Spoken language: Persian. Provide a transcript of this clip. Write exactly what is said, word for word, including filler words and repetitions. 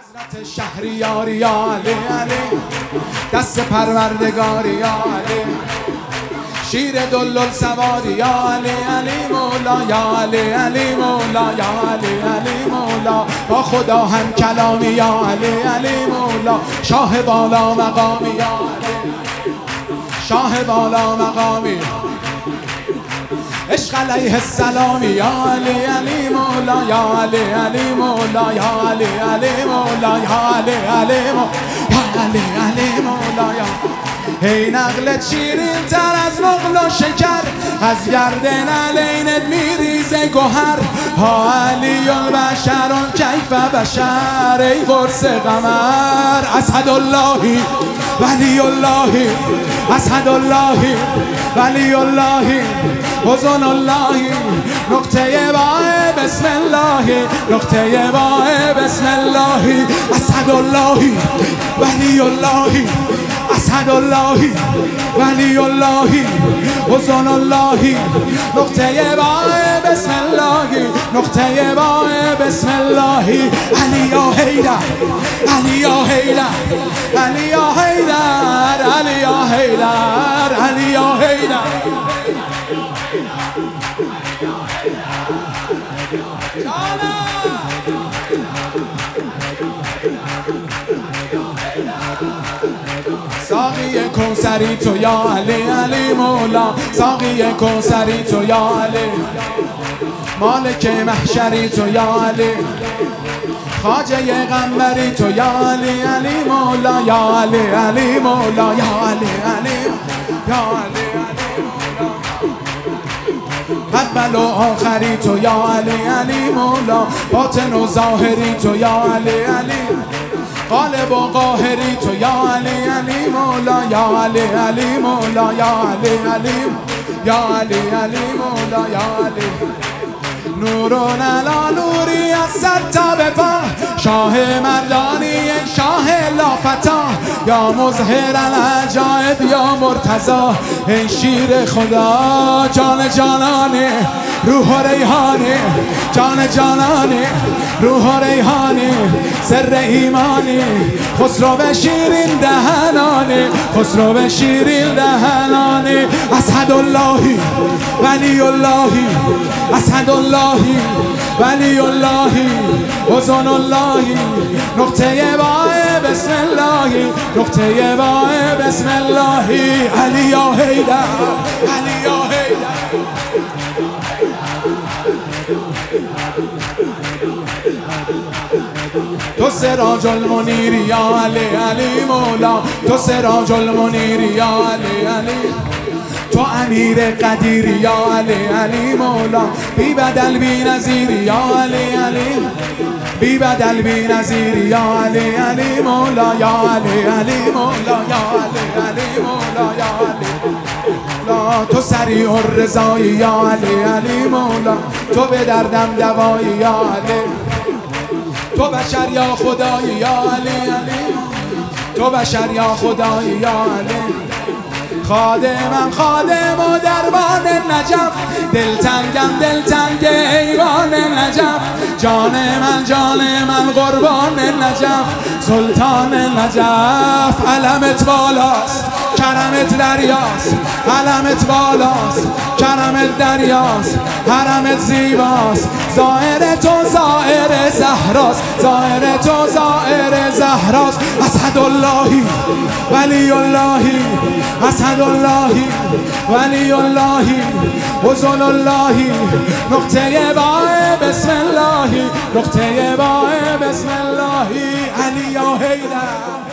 شهریاری یا علی علی، دست پروردگاری یا علی، شیر دلل سواری یا علی علی مولا، یا علی علی مولا، یا علی علی مولا، با خدا هم کلامی یا علی علی مولا، شاه بالا مقامی یا علی، شاه بالا مقامی، عشق علیه السلام یا علی علی مولا، یا علی علی مولا، یا علی علی مولا، یا علی علی مولا، یا علی علی مولا، یا هی نقلت شیرین تر از نقل و شکر، از گردن علینت میریزه گوهر، ها علی البشر کیف بشر، ای قرص قمر، اسد الله ولی الله، اسد الله ولی الله، حسن الله، نقطه باه بسم الله، نقطه باه بسم الله، اسد الله ولی الله، اسد الله ولی الله، حسن الله، نقطه باه بسم الله، نقطه باه بسم الله، علی یا حیدر، علی یا حیدر، علی یا حیدر، علی یا حیدر، علی یا حیدر. ساقی کوثری تو یا علی علی مولا، ساقی کوثری تو یا علی، مالک محشری تو یا علی، خواجه قمری تو یا علی علی مولا، یا علی علی مولا، یا علی علی، یا علی علی مولا، اول و آخری تو یا علی علی مولا، باطن و ظاهری تو یا علی علی، غالب و قاهری تو یا علی علی مولا، یا علی علی مولا، یا علی علی، یا علی علی مولا، یا علی، نورون علی نوری از صد تا به پا، شاه مردانی شاه لافتا، یا مظهر العجایب یا مرتضی، ای شیر خدا جان جانانه، روح و ریحانه، جان جانانه، روح و ریحانه، سر ایمانی، خسرو به شیرین دهنانه، خسرو به شیرین دهنانه، اسد الله ولی الله، اسد الله ولی الله، حسن الله، نقطه باه بسم الله، نقطه باه بسم الله، علی یا حیدر، علی یا حیدر. تو سراج المنیر یا علی علی مولا، تو سراج المنیر یا علی علی، تو امیر قدیر یا علی علی مولا، بی بدل بی نظیر یا علی علی، بی بدل بی نظیر یا علی علی مولا، یا علی علی مولا، یا علی علی مولا، یا علی مولا، تو سریع الرضایی یا علی علی مولا، تو به دردم دوایی یا علی، تو بشر یا خدایی یا علی علی، تو بشر یا خدایی یا علی، خادمم خادم و دربان نجف، دلتنگم دلتنگ ایوان نجف، جان من جان من قربان نجف، سلطان نجف، علمت بالاست کرمت دریاست، علمت بالاست کرمت دریاست، حرمت زیباست، ظاهر تو ظاهر زهراست، ظاهر تو ظاهر زهراست، اسد الله ولی الله، اسد الله ولی الله، حسن الله، نقطه باه بسم الله، نقطه باه بسم الله، علی یا حیدر.